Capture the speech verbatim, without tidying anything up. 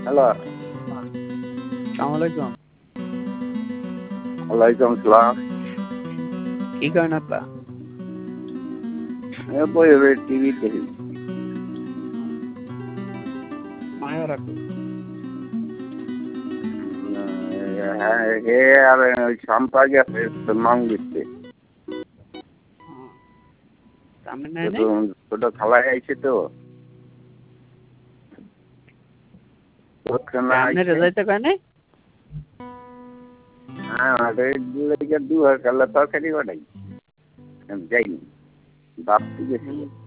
Hello, সালাম আলাইকুম। ওয়ালাইকুম সালাম। কি করেন আপা? বই টিভি দেখি। মায়া রাখো। হ্যাঁ, হে আর ওই সম্পা গেছে মাং দিচ্ছে। সামনে নেয় নাই? ছোট খালায় আইছে তো। সামনে রেজাইতে কয় নাই? হ্যাঁ, দু হাজার কালা তরকারি বানাই যাইনি, বাপ গেছিল।